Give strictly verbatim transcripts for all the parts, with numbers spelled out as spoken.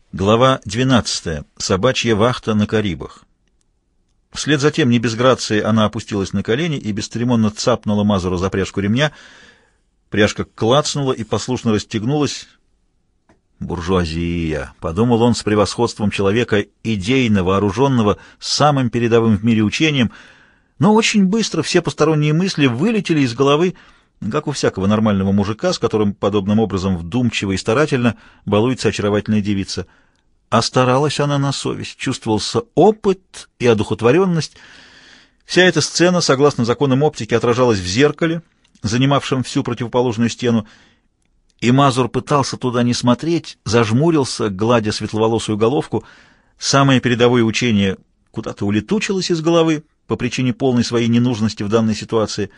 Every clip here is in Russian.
Глава двенадцатая. Собачья вахта на Карибах. Вслед за тем, не без грации, она опустилась на колени и бесцеремонно цапнула Мазуру за пряжку ремня. Пряжка клацнула и послушно расстегнулась. «Буржуазия», — подумал он с превосходством человека, идейно вооруженного, самым передовым в мире учением, но очень быстро все посторонние мысли вылетели из головы, как у всякого нормального мужика, с которым подобным образом вдумчиво и старательно балуется очаровательная девица. А старалась она на совесть, чувствовался опыт и одухотворенность. Вся эта сцена, согласно законам оптики, отражалась в зеркале, занимавшем всю противоположную стену, и Мазур пытался туда не смотреть, зажмурился, гладя светловолосую головку. Самое передовое учение куда-то улетучилось из головы по причине полной своей ненужности в данной ситуации.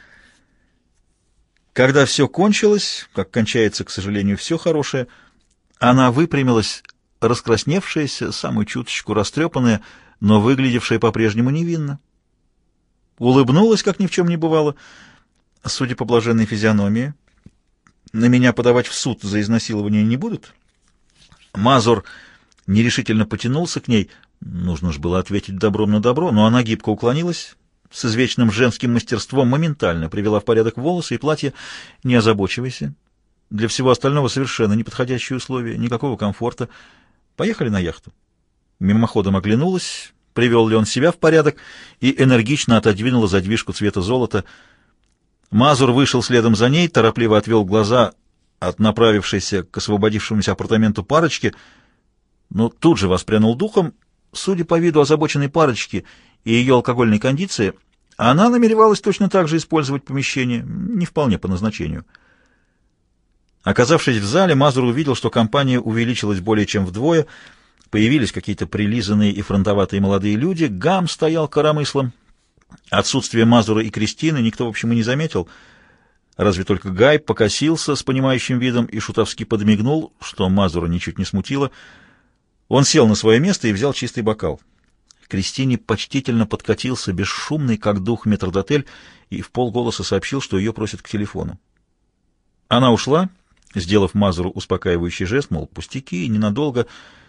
Когда все кончилось, как кончается, к сожалению, все хорошее, она выпрямилась, раскрасневшаяся, самую чуточку растрепанная, но выглядевшая по-прежнему невинно. Улыбнулась, как ни в чем не бывало. Судя по блаженной физиономии, на меня подавать в суд за изнасилование не будут. Мазур нерешительно потянулся к ней. Нужно же было ответить добром на добро, но она гибко уклонилась, с извечным женским мастерством моментально привела в порядок волосы и платье. «Не озабочивайся. Для всего остального совершенно неподходящие условия, никакого комфорта. Поехали на яхту». Мимоходом оглянулась, привел ли он себя в порядок, и энергично отодвинула задвижку цвета золота. Мазур вышел следом за ней, торопливо отвел глаза от направившейся к освободившемуся апартаменту парочки, но тут же воспрянул духом. Судя по виду озабоченной парочки и ее алкогольной кондиции, она намеревалась точно так же использовать помещение, не вполне по назначению. Оказавшись в зале, Мазур увидел, что компания увеличилась более чем вдвое, появились какие-то прилизанные и фронтоватые молодые люди, гам стоял коромыслом. Отсутствие Мазура и Кристины никто, в общем, и не заметил, разве только Гай покосился с понимающим видом и шутовски подмигнул, что Мазура ничуть не смутило. Он сел на свое место и взял чистый бокал. Кристине почтительно подкатился бесшумный, как дух, метрдотель и в полголоса сообщил, что ее просят к телефону. Она ушла, сделав Мазуру успокаивающий жест, мол, пустяки, ненадолго.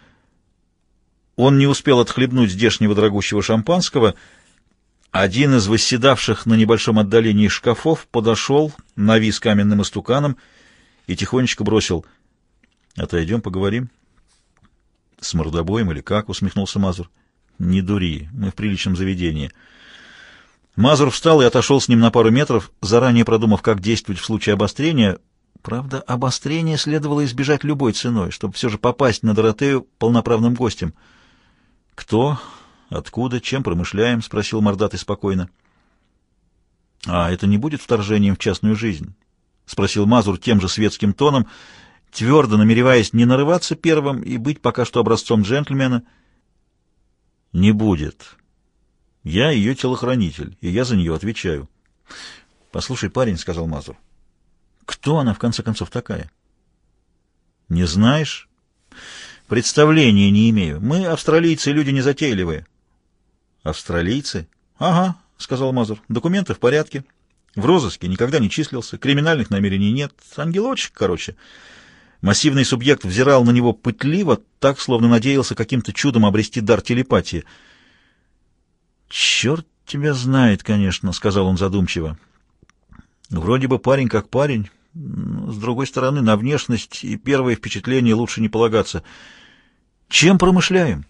Он не успел отхлебнуть здешнего дорогущего шампанского. Один из восседавших на небольшом отдалении шкафов подошел, навис каменным истуканом и тихонечко бросил: «Отойдем, поговорим». «С мордобоем или как?» — усмехнулся Мазур. «Не дури, мы в приличном заведении». Мазур встал и отошел с ним на пару метров, заранее продумав, как действовать в случае обострения. Правда, обострение следовало избежать любой ценой, чтобы все же попасть на Доротею полноправным гостем. «Кто? Откуда? Чем промышляем?» — спросил мордатый спокойно. «А это не будет вторжением в частную жизнь?» — спросил Мазур тем же светским тоном, твердо намереваясь не нарываться первым и быть пока что образцом джентльмена. «Не будет. Я ее телохранитель, и я за нее отвечаю». «Послушай, парень», — сказал Мазур, — «кто она, в конце концов, такая?» «Не знаешь?» «Представления не имею. Мы, австралийцы, люди незатейливые». «Австралийцы?» «Ага», — сказал Мазур, — «документы в порядке. В розыске никогда не числился, криминальных намерений нет. Ангелочек, короче». Массивный субъект взирал на него пытливо, так, словно надеялся каким-то чудом обрести дар телепатии. «Черт тебя знает, конечно», — сказал он задумчиво. «Вроде бы парень как парень, но, с другой стороны, на внешность и первое впечатление лучше не полагаться. Чем промышляем?»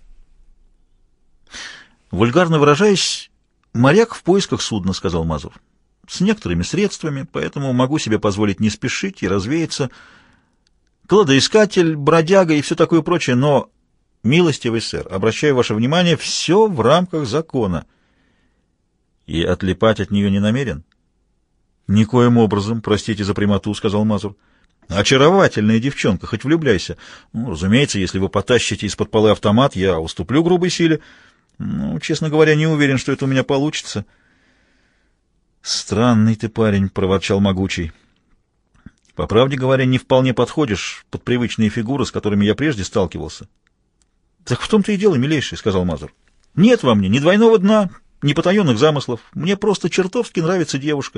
«Вульгарно выражаясь, моряк в поисках судна», — сказал Мазур. «С некоторыми средствами, поэтому могу себе позволить не спешить и развеяться. Кладоискатель, бродяга и все такое прочее, но, милостивый сэр, обращаю ваше внимание, все в рамках закона». «И отлипать от нее не намерен?» «Никоим образом, простите за прямоту», — сказал Мазур. «Очаровательная девчонка, хоть влюбляйся. Ну, разумеется, если вы потащите из-под полы автомат, я уступлю грубой силе. Ну, честно говоря, не уверен, что это у меня получится». «Странный ты парень», — проворчал Могучий. «По правде говоря, не вполне подходишь под привычные фигуры, с которыми я прежде сталкивался». «Так в том-то и дело, милейший», — сказал Мазур. «Нет во мне ни двойного дна, ни потаенных замыслов. Мне просто чертовски нравится девушка.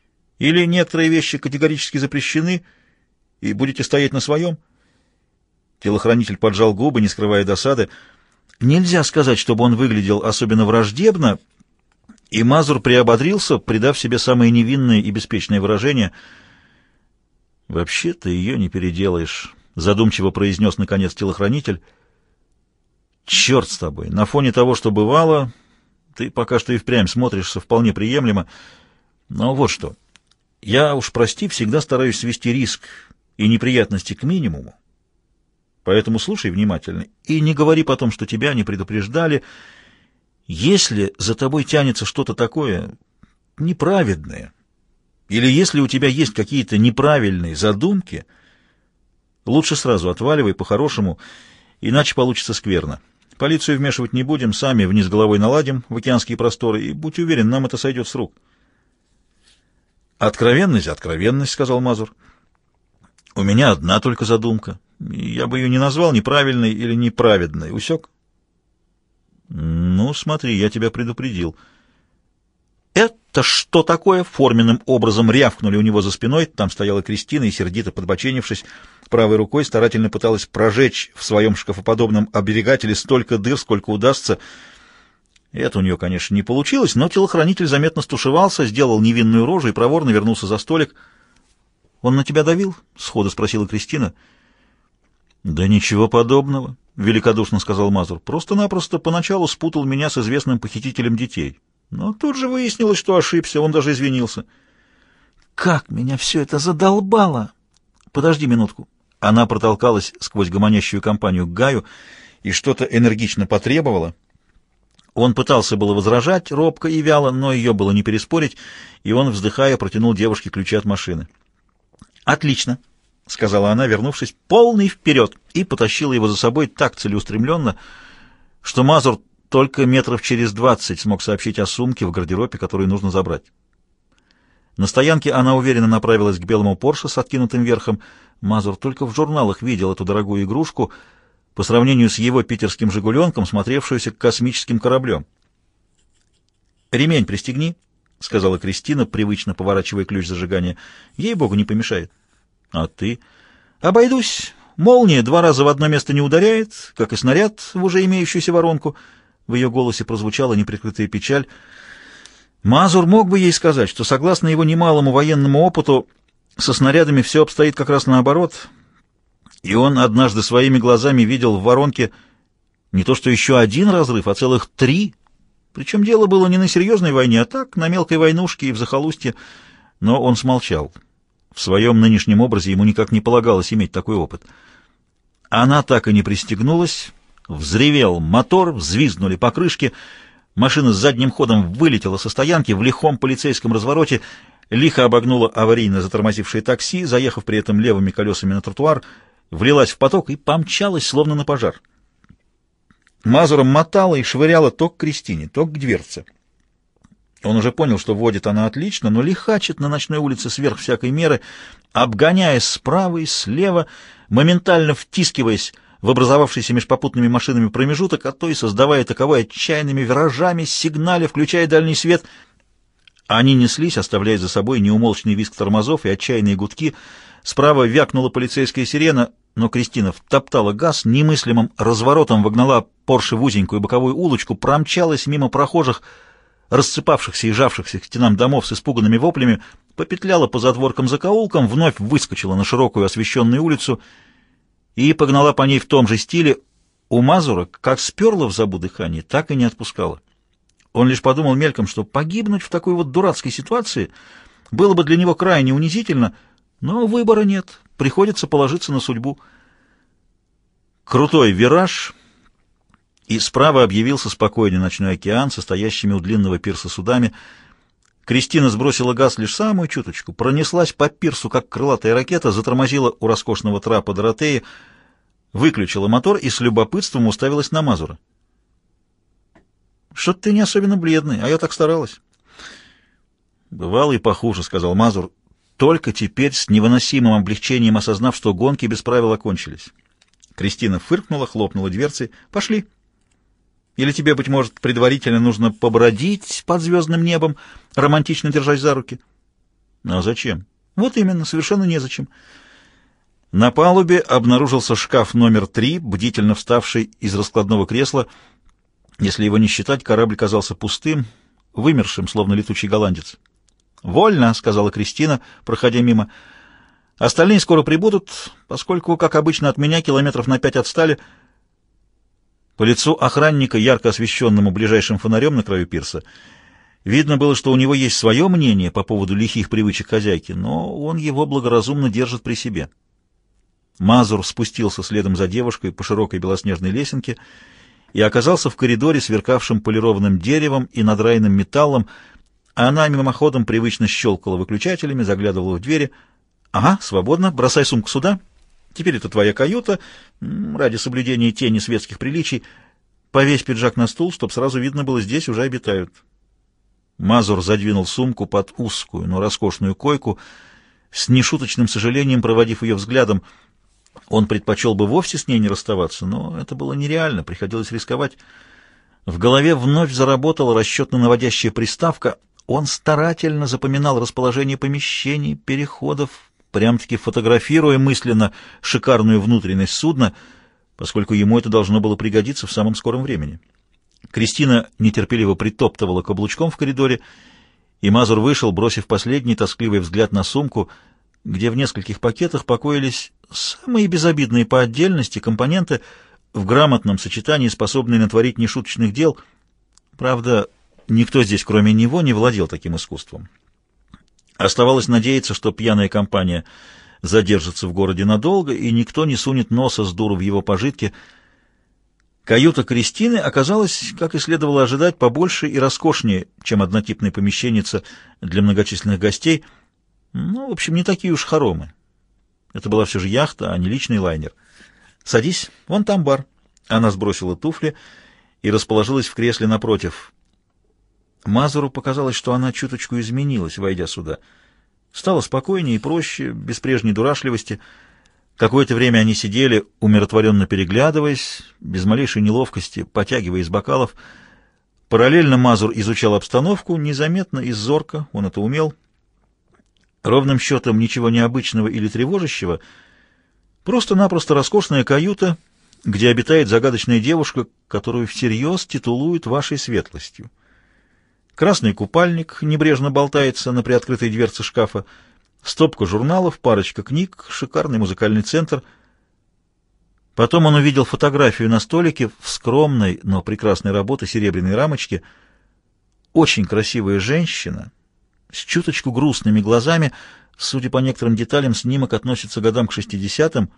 Или некоторые вещи категорически запрещены, и будете стоять на своем?» Телохранитель поджал губы, не скрывая досады. Нельзя сказать, чтобы он выглядел особенно враждебно, и Мазур приободрился, придав себе самое невинное и беспечное выражение. «Вообще-то ее не переделаешь», — задумчиво произнес, наконец, телохранитель. «Черт с тобой! На фоне того, что бывало, ты пока что и впрямь смотришься вполне приемлемо. Но вот что. Я уж, прости, всегда стараюсь свести риск и неприятности к минимуму. Поэтому слушай внимательно и не говори потом, что тебя не предупреждали. Если за тобой тянется что-то такое неправедное, или если у тебя есть какие-то неправильные задумки, лучше сразу отваливай по-хорошему, иначе получится скверно. Полицию вмешивать не будем, сами вниз головой наладим в океанские просторы, и, будь уверен, нам это сойдет с рук». «Откровенность, откровенность», — сказал Мазур. «У меня одна только задумка. Я бы ее не назвал неправильной или неправедной. Усек?» «Ну, смотри, я тебя предупредил». «Это что такое?» — форменным образом рявкнули у него за спиной. Там стояла Кристина и, сердито подбоченившись, правой рукой старательно пыталась прожечь в своем шкафоподобном оберегателе столько дыр, сколько удастся. Это у нее, конечно, не получилось, но телохранитель заметно стушевался, сделал невинную рожу и проворно вернулся за столик. «Он на тебя давил?» — сходу спросила Кристина. «Да ничего подобного», — великодушно сказал Мазур. «Просто-напросто поначалу спутал меня с известным похитителем детей. Но тут же выяснилось, что ошибся, он даже извинился». «Как меня все это задолбало!» «Подожди минутку». Она протолкалась сквозь гомонящую компанию к Гаю и что-то энергично потребовала. Он пытался было возражать робко и вяло, но ее было не переспорить, и он, вздыхая, протянул девушке ключи от машины. «Отлично», — сказала она, вернувшись, — «полный вперед!» и потащила его за собой так целеустремленно, что Мазур только метров через двадцать смог сообщить о сумке в гардеробе, которую нужно забрать. На стоянке она уверенно направилась к белому Порше с откинутым верхом. Мазур только в журналах видел эту дорогую игрушку по сравнению с его питерским «Жигуленком», смотревшуюся космическим кораблем. «Ремень пристегни», — сказала Кристина, привычно поворачивая ключ зажигания. «Ей-богу, не помешает». «А ты?» «Обойдусь. Молния два раза в одно место не ударяет, как и снаряд в уже имеющуюся воронку». В ее голосе прозвучала неприкрытая печаль. Мазур мог бы ей сказать, что, согласно его немалому военному опыту, со снарядами все обстоит как раз наоборот, и он однажды своими глазами видел в воронке не то что еще один разрыв, а целых три. Причем дело было не на серьезной войне, а так, на мелкой войнушке и в захолустье, но он смолчал. В своем нынешнем образе ему никак не полагалось иметь такой опыт. Она так и не пристегнулась, взревел мотор, взвизгнули покрышки, машина с задним ходом вылетела со стоянки в лихом полицейском развороте, лихо обогнула аварийно затормозившее такси, заехав при этом левыми колесами на тротуар, влилась в поток и помчалась, словно на пожар. Мазуром мотала и швыряла то к Кристине, то к дверце. Он уже понял, что водит она отлично, но лихачит на ночной улице сверх всякой меры, обгоняя справа и слева, моментально втискиваясь в образовавшийся меж попутными машинами промежуток, а то и создавая таковой отчаянными виражами, сигналя, включая дальний свет. Они неслись, оставляя за собой неумолчный визг тормозов и отчаянные гудки. Справа вякнула полицейская сирена, но Кристина втоптала газ, немыслимым разворотом вогнала Порше в узенькую боковую улочку, промчалась мимо прохожих, рассыпавшихся и жавшихся к стенам домов с испуганными воплями, попетляла по затворкам-закоулкам, вновь выскочила на широкую освещенную улицу и погнала по ней в том же стиле. У Мазура как сперла в забу дыхание, так и не отпускала. Он лишь подумал мельком, что погибнуть в такой вот дурацкой ситуации было бы для него крайне унизительно, но выбора нет, приходится положиться на судьбу. Крутой вираж, и справа объявился спокойный ночной океан со стоящими у длинного пирса судами. Кристина сбросила газ лишь самую чуточку, пронеслась по пирсу, как крылатая ракета, затормозила у роскошного трапа Доротеи, выключила мотор и с любопытством уставилась на Мазура. «Что-то ты не особенно бледный, а я так старалась». «Бывало и похуже», — сказал Мазур, только теперь с невыносимым облегчением осознав, что гонки без правил окончились. Кристина фыркнула, хлопнула дверцей. «Пошли. Или тебе, быть может, предварительно нужно побродить под звездным небом, романтично держась за руки?» «А зачем?» «Вот именно, совершенно незачем». На палубе обнаружился шкаф номер три, бдительно вставший из раскладного кресла. Если его не считать, корабль казался пустым, вымершим, словно летучий голландец. «Вольно», — сказала Кристина, проходя мимо. «Остальные скоро прибудут, поскольку, как обычно, от меня километров на пять отстали». По лицу охранника, ярко освещенному ближайшим фонарем на краю пирса, видно было, что у него есть свое мнение по поводу лихих привычек хозяйки, но он его благоразумно держит при себе. Мазур спустился следом за девушкой по широкой белоснежной лесенке и оказался в коридоре, сверкавшем полированным деревом и надраенным металлом. Она мимоходом привычно щелкала выключателями, заглядывала в двери. «Ага, свободно, бросай сумку сюда. Теперь это твоя каюта. Ради соблюдения тени светских приличий повесь пиджак на стул, чтоб сразу видно было, здесь уже обитают». Мазур задвинул сумку под узкую, но роскошную койку, с нешуточным сожалением проводив ее взглядом. Он предпочел бы вовсе с ней не расставаться, но это было нереально, приходилось рисковать. В голове вновь заработала расчетно-наводящая приставка. Он старательно запоминал расположение помещений, переходов, прям-таки фотографируя мысленно шикарную внутренность судна, поскольку ему это должно было пригодиться в самом скором времени. Кристина нетерпеливо притоптывала каблучком в коридоре, и Мазур вышел, бросив последний тоскливый взгляд на сумку, где в нескольких пакетах покоились самые безобидные по отдельности компоненты, в грамотном сочетании способные натворить нешуточных дел. Правда, никто здесь, кроме него, не владел таким искусством. Оставалось надеяться, что пьяная компания задержится в городе надолго, и никто не сунет носа с дуру в его пожитки. Каюта Кристины оказалась, как и следовало ожидать, побольше и роскошнее, чем однотипная помещенница для многочисленных гостей. Ну, в общем, не такие уж хоромы. Это была все же яхта, а не личный лайнер. «Садись, вон там бар». Она сбросила туфли и расположилась в кресле напротив. Мазуру показалось, что она чуточку изменилась, войдя сюда. Стало спокойнее и проще, без прежней дурашливости. Какое-то время они сидели, умиротворенно переглядываясь, без малейшей неловкости, потягивая из бокалов. Параллельно Мазур изучал обстановку, незаметно и зорко, он это умел. Ровным счетом ничего необычного или тревожащего, просто-напросто роскошная каюта, где обитает загадочная девушка, которую всерьез титулуют вашей светлостью. Красный купальник небрежно болтается на приоткрытой дверце шкафа, стопка журналов, парочка книг, шикарный музыкальный центр. Потом он увидел фотографию на столике в скромной, но прекрасной работы серебряной рамочке. Очень красивая женщина с чуточку грустными глазами. Судя по некоторым деталям, снимок относится годам к шестидесятым.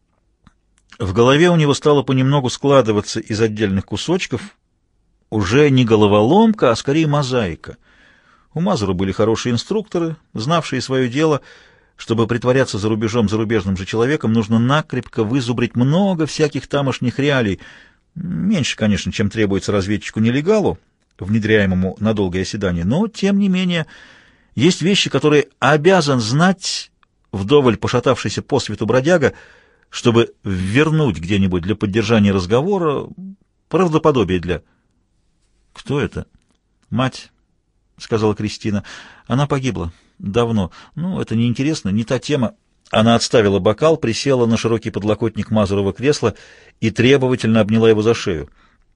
В голове у него стало понемногу складываться из отдельных кусочков уже не головоломка, а скорее мозаика. У Мазура были хорошие инструкторы, знавшие свое дело. Чтобы притворяться за рубежом зарубежным же человеком, нужно накрепко вызубрить много всяких тамошних реалий. Меньше, конечно, чем требуется разведчику-нелегалу, внедряемому на долгое оседание, но, тем не менее, есть вещи, которые обязан знать вдоволь пошатавшийся по свету бродяга, чтобы вернуть где-нибудь для поддержания разговора, правдоподобие для... «Кто это?» «Мать», — сказала Кристина. «Она погибла. Давно. Ну, это неинтересно, не та тема». Она отставила бокал, присела на широкий подлокотник Мазурова кресла и требовательно обняла его за шею.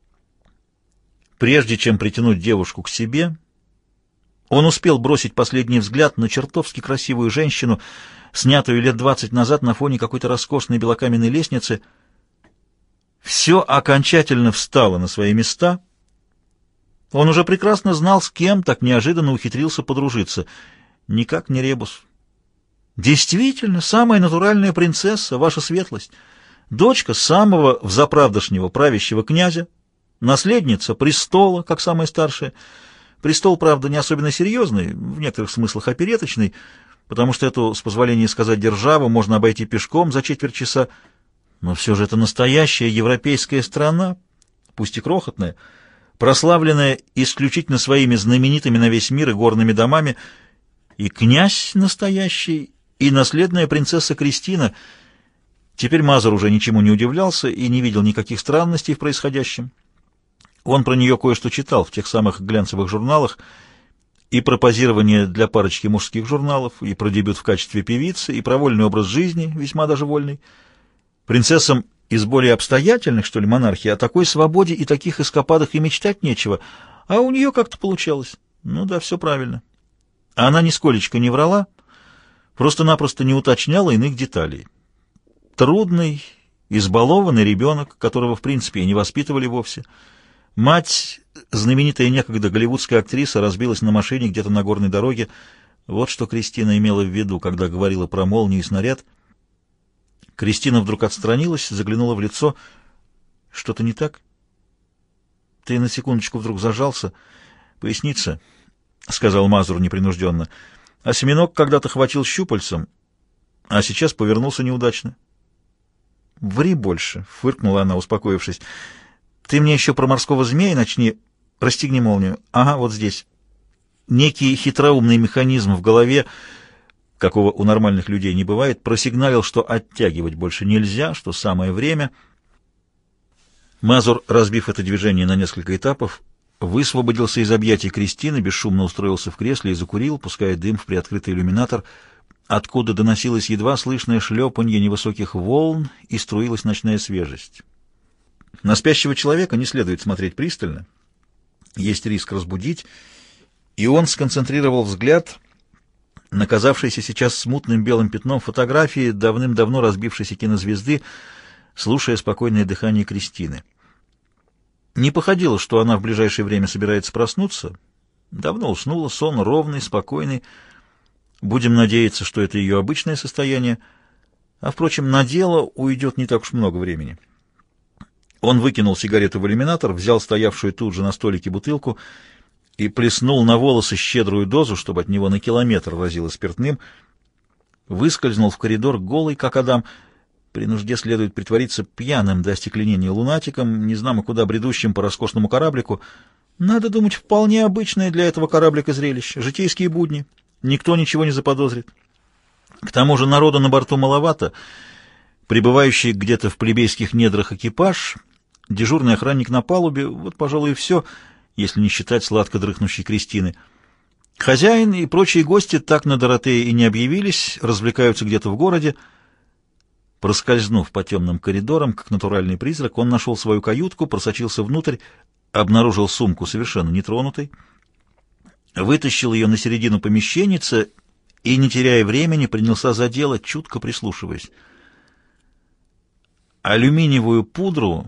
Прежде чем притянуть девушку к себе, он успел бросить последний взгляд на чертовски красивую женщину, снятую лет двадцать назад на фоне какой-то роскошной белокаменной лестницы. Все окончательно встало на свои места. Он уже прекрасно знал, с кем так неожиданно ухитрился подружиться. Никак не Ребус. Действительно, самая натуральная принцесса, ваша светлость, дочка самого взаправдошнего правящего князя, наследница престола, как самая старшая. Престол, правда, не особенно серьезный, в некоторых смыслах опереточный, потому что эту, с позволения сказать, державу можно обойти пешком за четверть часа, но все же это настоящая европейская страна, пусть и крохотная, прославленная исключительно своими знаменитыми на весь мир и горными домами, и князь настоящий, и наследная принцесса Кристина. Теперь Мазур уже ничему не удивлялся и не видел никаких странностей в происходящем. Он про нее кое-что читал в тех самых глянцевых журналах И про позирование для парочки мужских журналов, и про дебют в качестве певицы, и про вольный образ жизни, весьма даже вольный. Принцессам из более обстоятельных, что ли, монархий, о такой свободе и таких эскападах и мечтать нечего, а у нее как-то получалось. Ну да, все правильно. Она нисколечко не врала, просто-напросто не уточняла иных деталей. Трудный, избалованный ребенок, которого, в принципе, и не воспитывали вовсе. Мать, знаменитая некогда голливудская актриса, разбилась на машине где-то на горной дороге. Вот что Кристина имела в виду, когда говорила про молнию и снаряд. Кристина вдруг отстранилась, заглянула в лицо. Что-то не так? Ты на секундочку вдруг зажался. Поясница, — сказал Мазур непринужденно. Осьминог когда-то хватил щупальцем, а сейчас повернулся неудачно. Ври больше, — фыркнула она, успокоившись. Ты мне еще про морского змея начни. Расстегни молнию. Ага, вот здесь. Некий хитроумный механизм в голове, какого у нормальных людей не бывает, просигналил, что оттягивать больше нельзя, что самое время. Мазур, разбив это движение на несколько этапов, высвободился из объятий Кристины, бесшумно устроился в кресле и закурил, пуская дым в приоткрытый иллюминатор, откуда доносилось едва слышное шлепанье невысоких волн и струилась ночная свежесть. На спящего человека не следует смотреть пристально, есть риск разбудить, и он сконцентрировал взгляд на казавшейся сейчас смутным белым пятном фотографии давным-давно разбившейся кинозвезды, слушая спокойное дыхание Кристины. Не походило, что она в ближайшее время собирается проснуться. Давно уснула, сон ровный, спокойный. Будем надеяться, что это ее обычное состояние, а, впрочем, на дело уйдет не так уж много времени. Он выкинул сигарету в иллюминатор, взял стоявшую тут же на столике бутылку и плеснул на волосы щедрую дозу, чтобы от него на километр разило спиртным. Выскользнул в коридор голый, как Адам. При нужде следует притвориться пьяным до остекленения лунатиком, незнамо куда бредущим по роскошному кораблику. Надо думать, вполне обычное для этого кораблика зрелище, житейские будни. Никто ничего не заподозрит. К тому же народу на борту маловато. Прибывающий где-то в плебейских недрах экипаж, дежурный охранник на палубе, вот, пожалуй, и все, если не считать сладко дрыхнущей Кристины. Хозяин и прочие гости так на Доротее и не объявились, развлекаются где-то в городе. Проскользнув по темным коридорам, как натуральный призрак, он нашел свою каютку, просочился внутрь, обнаружил сумку совершенно нетронутой, вытащил ее на середину помещенницы и, не теряя времени, принялся за дело, чутко прислушиваясь. Алюминиевую пудру...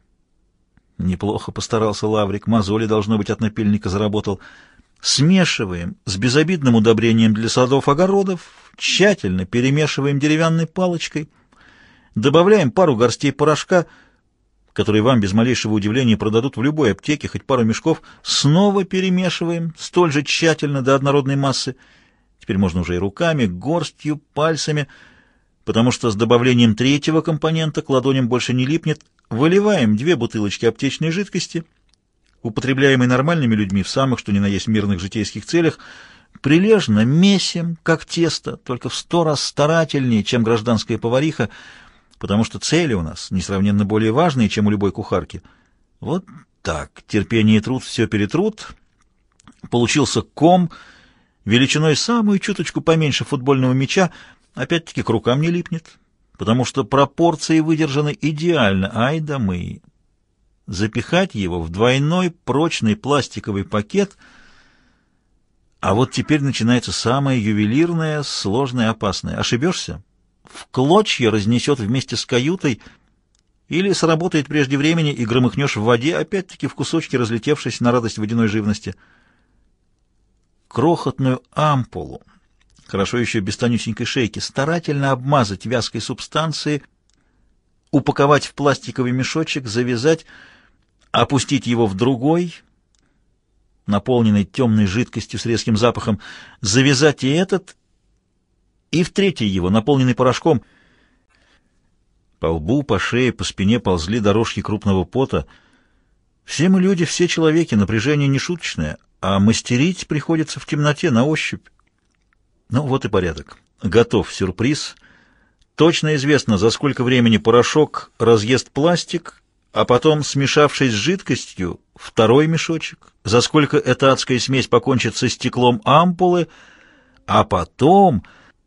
Неплохо постарался Лаврик, мозоли, должно быть, от напильника заработал. Смешиваем с безобидным удобрением для садов-огородов, тщательно перемешиваем деревянной палочкой, добавляем пару горстей порошка, который вам без малейшего удивления продадут в любой аптеке, хоть пару мешков, снова перемешиваем столь же тщательно до однородной массы. Теперь можно уже и руками, горстью, пальцами, потому что с добавлением третьего компонента к ладоням больше не липнет. Выливаем две бутылочки аптечной жидкости, употребляемой нормальными людьми в самых что ни на есть мирных житейских целях, прилежно месим, как тесто, только в сто раз старательнее, чем гражданская повариха, потому что цели у нас несравненно более важные, чем у любой кухарки. Вот так, терпение и труд все перетрут. Получился ком, величиной самую чуточку поменьше футбольного мяча, опять-таки к рукам не липнет, потому что пропорции выдержаны идеально. Ай да мы! Запихать его в двойной прочный пластиковый пакет, а вот теперь начинается самое ювелирное, сложное, опасное. Ошибешься? В клочья разнесет вместе с каютой, или сработает прежде времени и громыхнешь в воде, опять-таки в кусочки, разлетевшись на радость водяной живности. Крохотную ампулу, хорошо еще без тонюсенькой шейки, старательно обмазать вязкой субстанцией, упаковать в пластиковый мешочек, завязать, опустить его в другой, наполненный темной жидкостью с резким запахом, завязать и этот, и в третий его, наполненный порошком. По лбу, по шее, по спине ползли дорожки крупного пота. Все мы люди, все человеки, напряжение не шуточное, а мастерить приходится в темноте, на ощупь. Ну вот и порядок. Готов сюрприз. Точно известно, за сколько времени порошок разъест пластик, а потом, смешавшись с жидкостью, второй мешочек, за сколько эта адская смесь покончит со стеклом ампулы, а потом...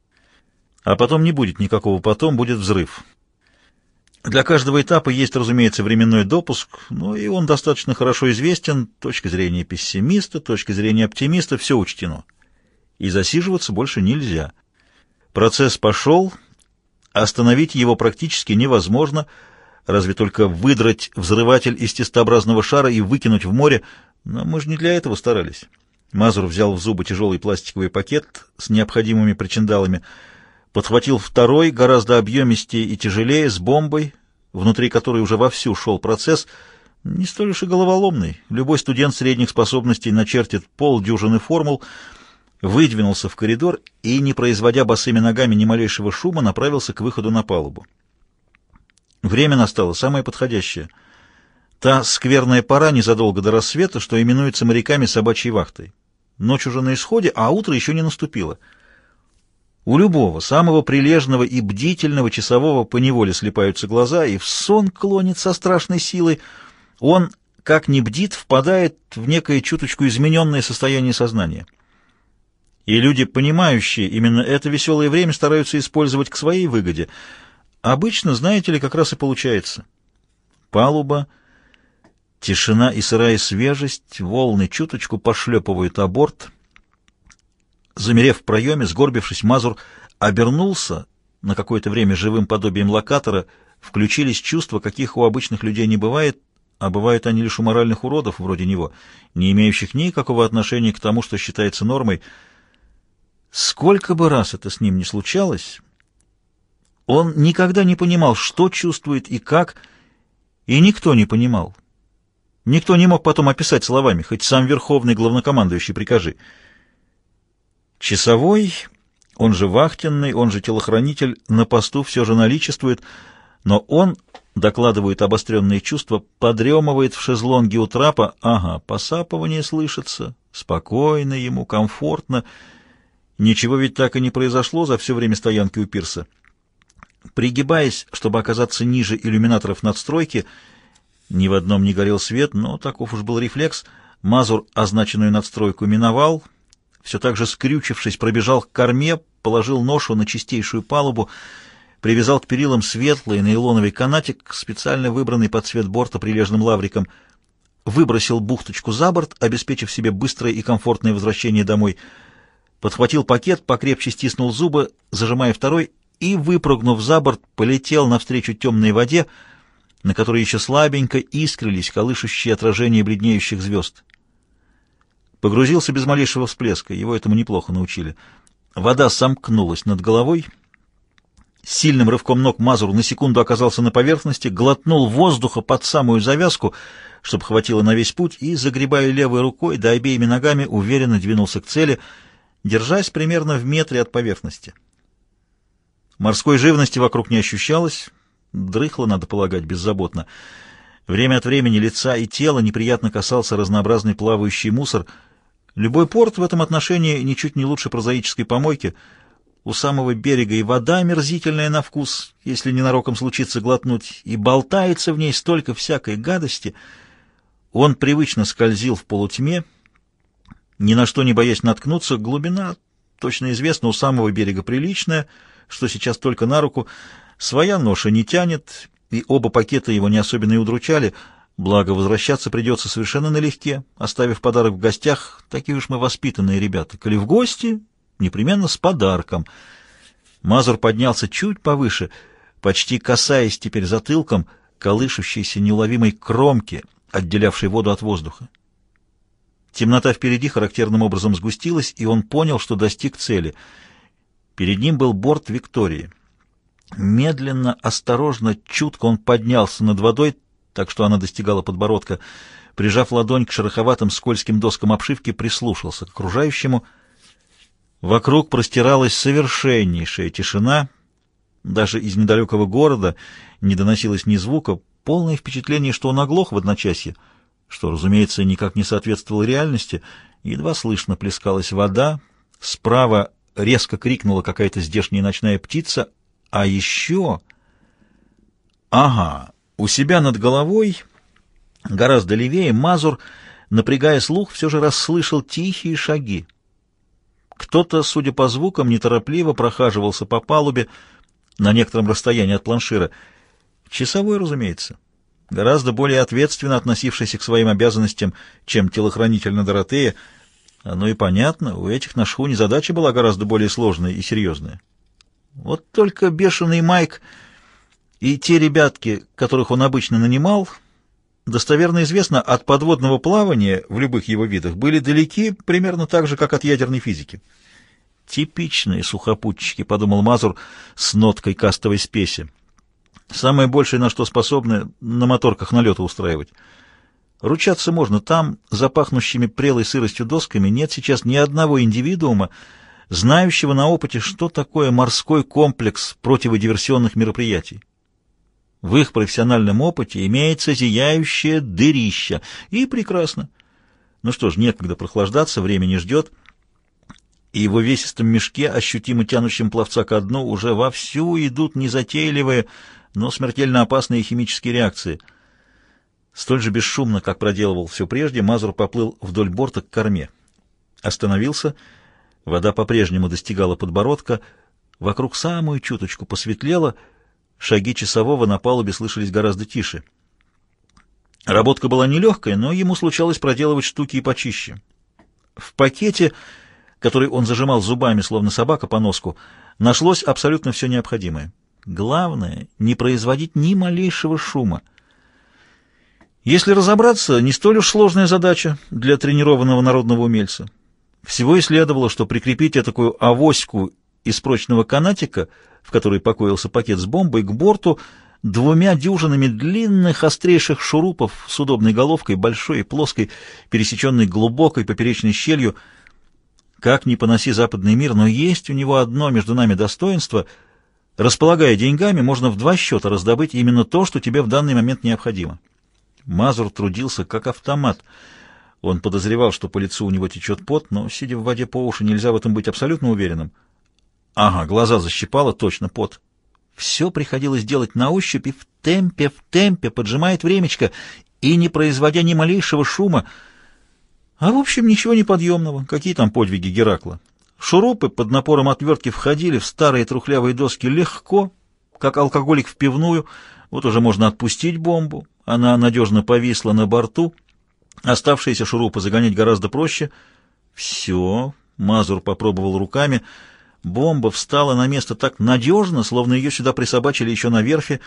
А потом не будет никакого потом, будет взрыв. Для каждого этапа есть, разумеется, временной допуск, но и он достаточно хорошо известен, точка зрения пессимиста, точка зрения оптимиста, все учтено. И засиживаться больше нельзя. Процесс пошел, остановить его практически невозможно, разве только выдрать взрыватель из тестообразного шара и выкинуть в море, но мы же не для этого старались. Мазур взял в зубы тяжелый пластиковый пакет с необходимыми причиндалами, подхватил второй, гораздо объемистее и тяжелее, с бомбой, внутри которой уже вовсю шел процесс, не столь уж и головоломный. Любой студент средних способностей начертит полдюжины формул, выдвинулся в коридор и, не производя босыми ногами ни малейшего шума, направился к выходу на палубу. Время настало самое подходящее. Та скверная пора незадолго до рассвета, что именуется моряками собачьей вахтой. Ночь уже на исходе, а утро еще не наступило. У любого, самого прилежного и бдительного часового поневоле слипаются глаза, и в сон клонит со страшной силой. Он, как ни бдит, впадает в некое чуточку измененное состояние сознания. И люди, понимающие именно это веселое время, стараются использовать к своей выгоде. Обычно, знаете ли, как раз и получается. Палуба, тишина и сырая свежесть, волны чуточку пошлепывают о борт. Замерев в проеме, сгорбившись, Мазур обернулся, на какое-то время живым подобием локатора, включились чувства, каких у обычных людей не бывает, а бывают они лишь у моральных уродов вроде него, не имеющих никакого отношения к тому, что считается нормой. Сколько бы раз это с ним ни случалось, он никогда не понимал, что чувствует и как, и никто не понимал. Никто не мог потом описать словами, хоть сам верховный главнокомандующий прикажи. Часовой, он же вахтенный, он же телохранитель, на посту все же наличествует, но он, докладывают обостренные чувства, подремывает в шезлонге у трапа, ага, посапывание слышится, спокойно ему, комфортно, ничего ведь так и не произошло за все время стоянки у пирса. Пригибаясь, чтобы оказаться ниже иллюминаторов надстройки, ни в одном не горел свет, но таков уж был рефлекс, Мазур означенную надстройку миновал, все так же скрючившись, пробежал к корме, положил ношу на чистейшую палубу, привязал к перилам светлый нейлоновый канатик, специально выбранный под цвет борта прилежным лавриком, выбросил бухточку за борт, обеспечив себе быстрое и комфортное возвращение домой, подхватил пакет, покрепче стиснул зубы, зажимая второй, и, выпрыгнув за борт, полетел навстречу темной воде, на которой еще слабенько искрились колышущие отражения бледнеющих звезд. Погрузился без малейшего всплеска, его этому неплохо научили. Вода сомкнулась над головой. Сильным рывком ног Мазур на секунду оказался на поверхности, глотнул воздуха под самую завязку, чтобы хватило на весь путь, и, загребая левой рукой, да обеими ногами уверенно двинулся к цели, держась примерно в метре от поверхности. Морской живности вокруг не ощущалось, дрыхло, надо полагать, беззаботно. Время от времени лица и тела неприятно касался разнообразный плавающий мусор. Любой порт в этом отношении ничуть не лучше прозаической помойки. У самого берега и вода мерзительная на вкус, если ненароком случится глотнуть, и болтается в ней столько всякой гадости. Он привычно скользил в полутьме, ни на что не боясь наткнуться. Глубина, точно известно, у самого берега приличная, что сейчас только на руку. Своя ноша не тянет, и оба пакета его не особенно и удручали, благо возвращаться придется совершенно налегке, оставив подарок в гостях. Такие уж мы воспитанные ребята. Коли в гости, непременно с подарком. Мазур поднялся чуть повыше, почти касаясь теперь затылком колышущейся неуловимой кромки, отделявшей воду от воздуха. Темнота впереди характерным образом сгустилась, и он понял, что достиг цели. Перед ним был борт «Виктории». Медленно, осторожно, чутко он поднялся над водой, так что она достигала подбородка. Прижав ладонь к шероховатым скользким доскам обшивки, прислушался к окружающему. Вокруг простиралась совершеннейшая тишина. Даже из недалекого города не доносилось ни звука. Полное впечатление, что он оглох в одночасье, что, разумеется, никак не соответствовало реальности. Едва слышно плескалась вода. Справа резко крикнула какая-то здешняя ночная птица. А еще... Ага, У себя над головой, гораздо левее, Мазур, напрягая слух, все же расслышал тихие шаги. Кто-то, судя по звукам, неторопливо прохаживался по палубе на некотором расстоянии от планшира. Часовой, разумеется, гораздо более ответственно относившийся к своим обязанностям, чем телохранитель на Доротее. Оно и понятно, у этих на шхуне задача была гораздо более сложная и серьезная. Вот только бешеный Майк и те ребятки, которых он обычно нанимал, достоверно известно, от подводного плавания в любых его видах были далеки примерно так же, как от ядерной физики. «Типичные сухопутчики», — подумал Мазур с ноткой кастовой спеси. «Самое большее, на что способны, на моторках налеты устраивать. Ручаться можно. Там, за пахнущими прелой сыростью досками, нет сейчас ни одного индивидуума, знающего на опыте, что такое морской комплекс противодиверсионных мероприятий. В их профессиональном опыте имеется зияющее дырище. И прекрасно. Ну что ж, некогда прохлаждаться, время не ждет. И в увесистом мешке, ощутимо тянущем пловца ко дну, уже вовсю идут незатейливые, но смертельно опасные химические реакции. Столь же бесшумно, как проделывал все прежде, Мазур поплыл вдоль борта к корме. Остановился. Вода по-прежнему достигала подбородка. Вокруг самую чуточку посветлело. Шаги часового на палубе слышались гораздо тише. Работка была нелегкая, но ему случалось проделывать штуки и почище. В пакете, который он зажимал зубами, словно собака по носку, нашлось абсолютно все необходимое. Главное — не производить ни малейшего шума. Если разобраться, не столь уж сложная задача для тренированного народного умельца. Всего и следовало, что прикрепить этакую авоську из прочного канатика, в который покоился пакет с бомбой, к борту двумя дюжинами длинных острейших шурупов с удобной головкой, большой и плоской, пересеченной глубокой поперечной щелью. Как ни поноси западный мир, но есть у него одно между нами достоинство. Располагая деньгами, можно в два счета раздобыть именно то, что тебе в данный момент необходимо. Мазур трудился как автомат. Он подозревал, что по лицу у него течет пот, но, сидя в воде по уши, нельзя в этом быть абсолютно уверенным. Ага, глаза защипало, точно пот. Все приходилось делать на ощупь и в темпе, в темпе, поджимает времечко и не производя ни малейшего шума. А в общем, ничего неподъемного. Какие там подвиги Геракла? Шурупы под напором отвертки входили в старые трухлявые доски легко, как алкоголик в пивную. Вот уже можно отпустить бомбу. Она надежно повисла на борту. Оставшиеся шурупы загонять гораздо проще. Все. Мазур попробовал руками. Бомба встала на место так надежно, словно ее сюда присобачили еще на верфи.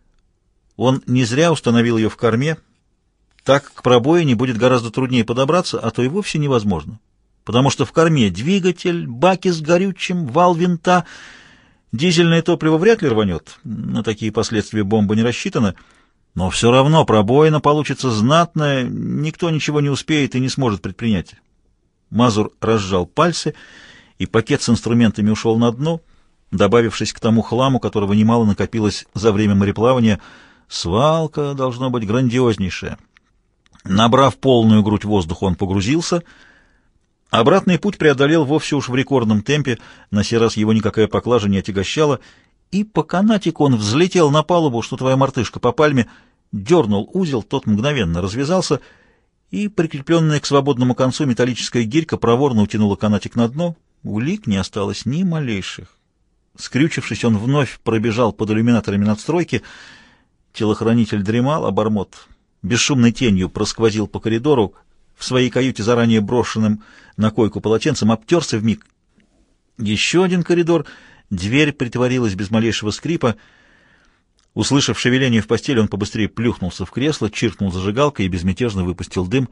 Он не зря установил ее в корме. Так к пробоине будет гораздо труднее подобраться, а то и вовсе невозможно. Потому что в корме двигатель, баки с горючим, вал винта. Дизельное топливо вряд ли рванет. На такие последствия бомба не рассчитана. Но все равно пробоина получится знатная, никто ничего не успеет и не сможет предпринять. Мазур разжал пальцы, и пакет с инструментами ушел на дно, добавившись к тому хламу, которого немало накопилось за время мореплавания. Свалка должна быть грандиознейшая. Набрав полную грудь воздуха, он погрузился. Обратный путь преодолел вовсе уж в рекордном темпе, на сей раз его никакая поклажа не отягощала, и по канатику он взлетел на палубу, что твоя мартышка по пальме, дернул узел, тот мгновенно развязался, и прикрепленная к свободному концу металлическая гирька проворно утянула канатик на дно. Улик не осталось ни малейших. Скрючившись, он вновь пробежал под иллюминаторами надстройки. Телохранитель дремал, а Бормот бесшумной тенью просквозил по коридору, в своей каюте заранее брошенным на койку полотенцем, обтерся вмиг. Еще один коридор, дверь притворилась без малейшего скрипа. Услышав шевеление в постели, он побыстрее плюхнулся в кресло, чиркнул зажигалкой и безмятежно выпустил дым.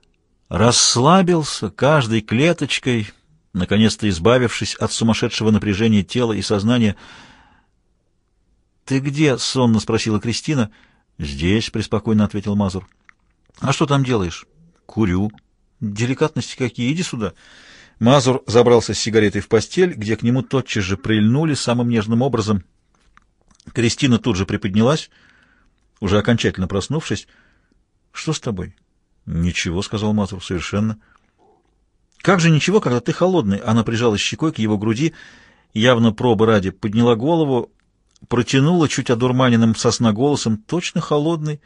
Расслабился каждой клеточкой, наконец-то избавившись от сумасшедшего напряжения тела и сознания. «Ты где?» — сонно спросила Кристина. «Здесь», — преспокойно ответил Мазур. «А что там делаешь?» «Курю». «Деликатности какие? Иди сюда». Мазур забрался с сигаретой в постель, где к нему тотчас же прильнули самым нежным образом. Кристина тут же приподнялась, уже окончательно проснувшись. «Что с тобой?» «Ничего», — сказал Мазур, — «совершенно». «Как же ничего, когда ты холодный?» Она прижалась щекой к его груди, явно пробы ради, подняла голову. протянула чуть одурманенным со сна голосом, точно холодный.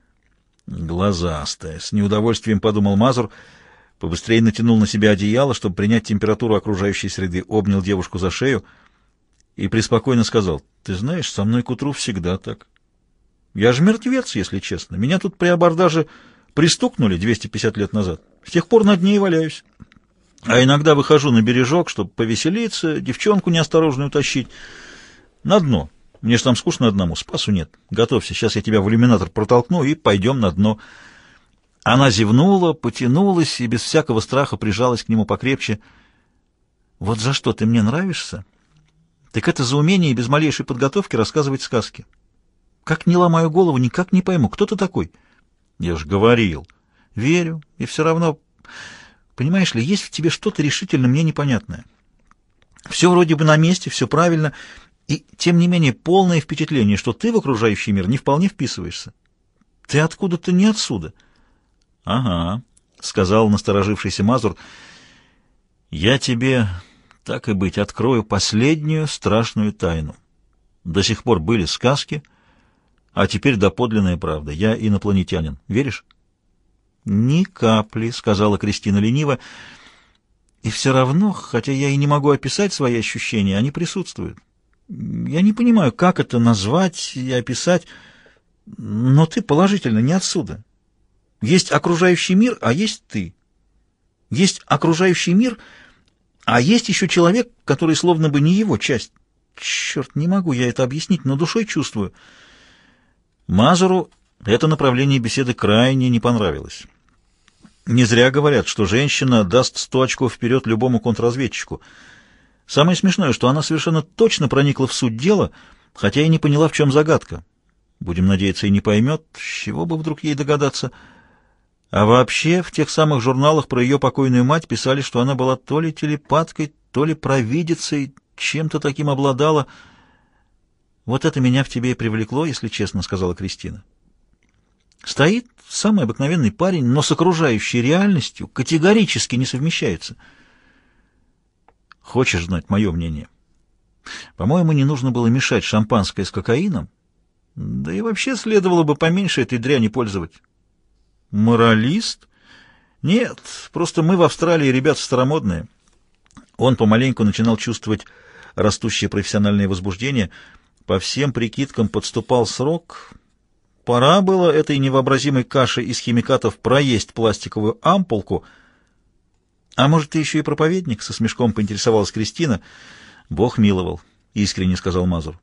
Глазастая, с неудовольствием подумал Мазур, побыстрее натянул на себя одеяло, чтобы принять температуру окружающей среды, обнял девушку за шею и преспокойно сказал: «Ты знаешь, со мной к утру всегда так. Я же мертвец, если честно. Меня тут при абордаже пристукнули двести пятьдесят лет назад. С тех пор на дне и валяюсь. А иногда выхожу на бережок, чтобы повеселиться, девчонку неосторожно утащить. На дно. Мне ж там скучно одному, спасу нет. Готовься, сейчас я тебя в иллюминатор протолкну и пойдем на дно». Она зевнула, потянулась и без всякого страха прижалась к нему покрепче. «Вот за что ты мне нравишься? Так это за умение без малейшей подготовки рассказывать сказки. Как не ломаю голову, никак не пойму, кто ты такой?» «Я же говорил». «Верю, и все равно, понимаешь ли, есть в тебе что-то решительно мне непонятное. Все вроде бы на месте, все правильно, и тем не менее полное впечатление, что ты в окружающий мир не вполне вписываешься. Ты откуда-то не отсюда». «Ага», — сказал насторожившийся Мазур, — «я тебе, так и быть, открою последнюю страшную тайну. До сих пор были сказки, а теперь доподлинная правда. Я инопланетянин. Веришь?» «Ни капли», — сказала Кристина лениво, — «и все равно, хотя я и не могу описать свои ощущения, они присутствуют. Я не понимаю, как это назвать и описать, но ты положительно не отсюда. Есть окружающий мир, а есть ты. Есть окружающий мир, а есть еще человек, который словно бы не его часть. Черт, не могу я это объяснить, но душой чувствую». Мазуру это направление беседы крайне не понравилось. Не зря говорят, что женщина даст сто очков вперед любому контрразведчику. Самое смешное, что она совершенно точно проникла в суть дела, хотя и не поняла, в чем загадка. Будем надеяться, и не поймет, с чего бы вдруг ей догадаться. А вообще, в тех самых журналах про ее покойную мать писали, что она была то ли телепаткой, то ли провидицей, чем-то таким обладала. «Вот это меня в тебе и привлекло, если честно», — сказала Кристина. «Стоит самый обыкновенный парень, но с окружающей реальностью категорически не совмещается». «Хочешь знать мое мнение? По-моему, не нужно было мешать шампанское с кокаином, да и вообще следовало бы поменьше этой дряни пользовать». «Моралист? Нет, просто мы в Австралии ребята старомодные». Он помаленьку начинал чувствовать растущее профессиональное возбуждение. По всем прикидкам подступал срок. Пора было этой невообразимой каши из химикатов проесть пластиковую ампулку. «А может, ты еще и проповедник?» — со смешком поинтересовалась Кристина. «Бог миловал», — искренне сказал Мазур.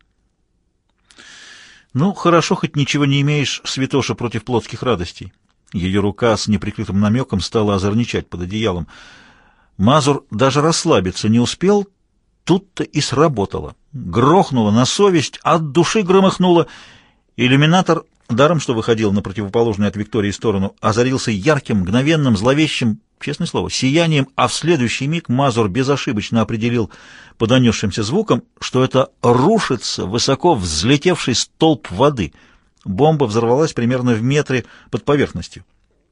«Ну, хорошо, хоть ничего не имеешь, святоша, против плотских радостей». Ее рука с неприкрытым намеком стала озорничать под одеялом. Мазур даже расслабиться не успел, тут-то и сработало. Грохнуло на совесть, от души громыхнуло. Иллюминатор, даром что выходил на противоположную от Виктории сторону, озарился ярким, мгновенным, зловещим, честное слово, сиянием, а в следующий миг Мазур безошибочно определил по донесшимся звукам, что это рушится высоко взлетевший столб воды. Бомба взорвалась примерно в метре под поверхностью.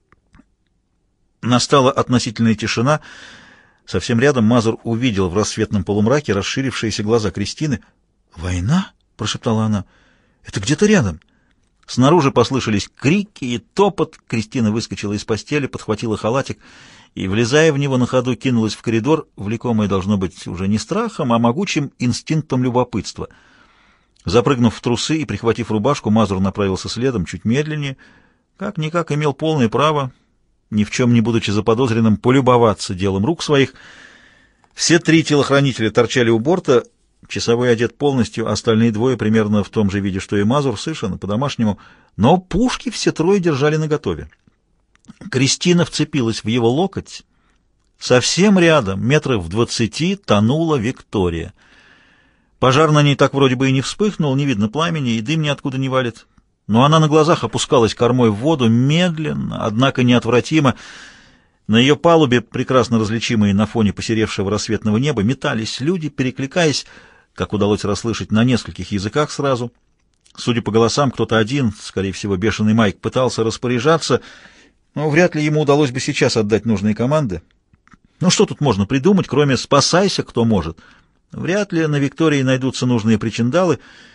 Настала относительная тишина. Совсем рядом Мазур увидел в рассветном полумраке расширившиеся глаза Кристины. «Война?» — прошептала она. «Это где-то рядом». Снаружи послышались крики и топот. Кристина выскочила из постели, подхватила халатик и, влезая в него на ходу, кинулась в коридор, влекомая, должно быть, уже не страхом, а могучим инстинктом любопытства. Запрыгнув в трусы и прихватив рубашку, Мазур направился следом, чуть медленнее. Как-никак имел полное право, ни в чем не будучи заподозренным, полюбоваться делом рук своих. Все три телохранителя торчали у борта, часовой одет полностью, остальные двое примерно в том же виде, что и Мазур, совершенно по-домашнему, но пушки все трое держали наготове. Кристина вцепилась в его локоть. Совсем рядом, метров в двадцати, тонула Виктория. Пожар на ней так вроде бы и не вспыхнул, не видно пламени, и дым ниоткуда не валит. Но она на глазах опускалась кормой в воду, медленно, однако неотвратимо. На ее палубе, прекрасно различимые на фоне посеревшего рассветного неба, метались люди, перекликаясь, как удалось расслышать, на нескольких языках сразу. Судя по голосам, кто-то один, скорее всего, бешеный Майк, пытался распоряжаться, но вряд ли ему удалось бы сейчас отдать нужные команды. Ну что тут можно придумать, кроме «спасайся, кто может»? Вряд ли на Виктории найдутся нужные причиндалы,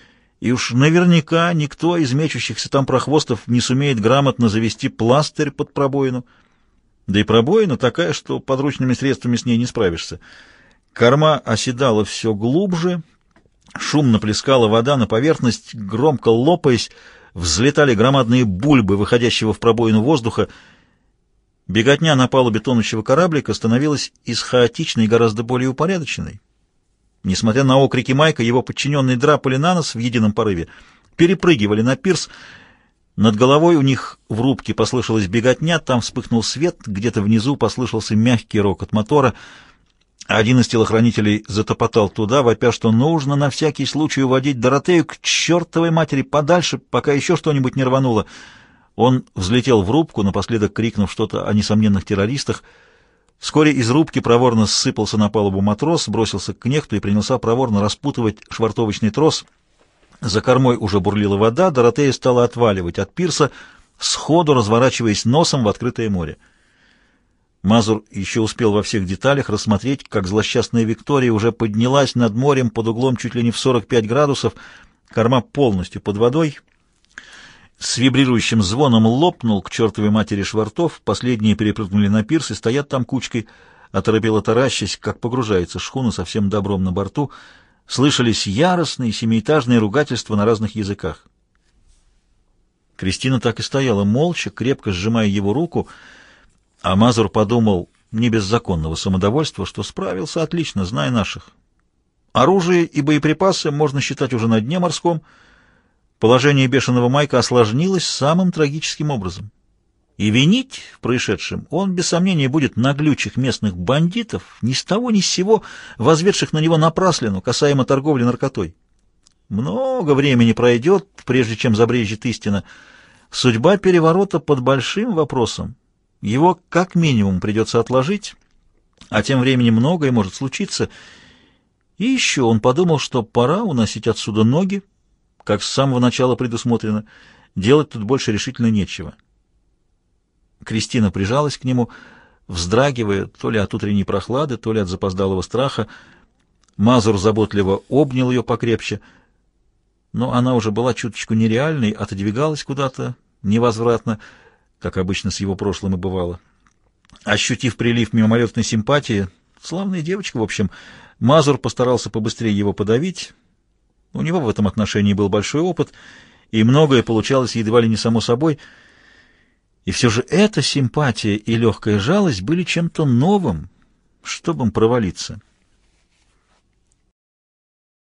и уж наверняка никто из мечущихся там прохвостов не сумеет грамотно завести пластырь под пробоину. Да и пробоина такая, что подручными средствами с ней не справишься. Корма оседала все глубже, шумно плескала вода на поверхность, громко лопаясь, взлетали громадные бульбы выходящего в пробоину воздуха. Беготня на палубе тонущего кораблика становилась из хаотичной гораздо более упорядоченной. Несмотря на окрики Майка, его подчиненные драпали на нос в едином порыве, перепрыгивали на пирс. Над головой у них в рубке послышалась беготня, там вспыхнул свет, где-то внизу послышался мягкий рокот мотора. Один из телохранителей затопотал туда, вопя, что нужно на всякий случай уводить Доротею к чертовой матери подальше, пока еще что-нибудь не рвануло. Он взлетел в рубку, напоследок крикнув что-то о несомненных террористах. Вскоре из рубки проворно ссыпался на палубу матрос, бросился к кнехту и принялся проворно распутывать швартовочный трос. За кормой уже бурлила вода, Доротея стала отваливать от пирса, сходу разворачиваясь носом в открытое море. Мазур еще успел во всех деталях рассмотреть, как злосчастная Виктория уже поднялась над морем под углом чуть ли не в сорок пять градусов, корма полностью под водой. С вибрирующим звоном лопнул к чертовой матери швартов, последние перепрыгнули на пирс и стоят там кучкой, оторопело таращась, как погружается шхуна со всем добром на борту. Слышались яростные семиэтажные ругательства на разных языках. Кристина так и стояла молча, крепко сжимая его руку, а Мазур подумал, не без законного самодовольства, что справился отлично, зная наших. Оружие и боеприпасы можно считать уже на дне морском. Положение бешеного Майка осложнилось самым трагическим образом. И винить в происшедшем он, без сомнения, будет наглючих местных бандитов, ни с того ни с сего, возведших на него напраслину касаемо торговли наркотой. Много времени пройдет, прежде чем забрежет истина. Судьба переворота под большим вопросом. Его как минимум придется отложить, а тем временем многое может случиться. И еще он подумал, что пора уносить отсюда ноги, как с самого начала предусмотрено. Делать тут больше решительно нечего. Кристина прижалась к нему, вздрагивая то ли от утренней прохлады, то ли от запоздалого страха. Мазур заботливо обнял ее покрепче, но она уже была чуточку нереальной, отодвигалась куда-то невозвратно, как обычно с его прошлым и бывало. Ощутив прилив мимолетной симпатии, славная девочка, в общем, Мазур постарался побыстрее его подавить. У него в этом отношении был большой опыт, и многое получалось едва ли не само собой. И все же эта симпатия и легкая жалость были чем-то новым, чтобы им провалиться.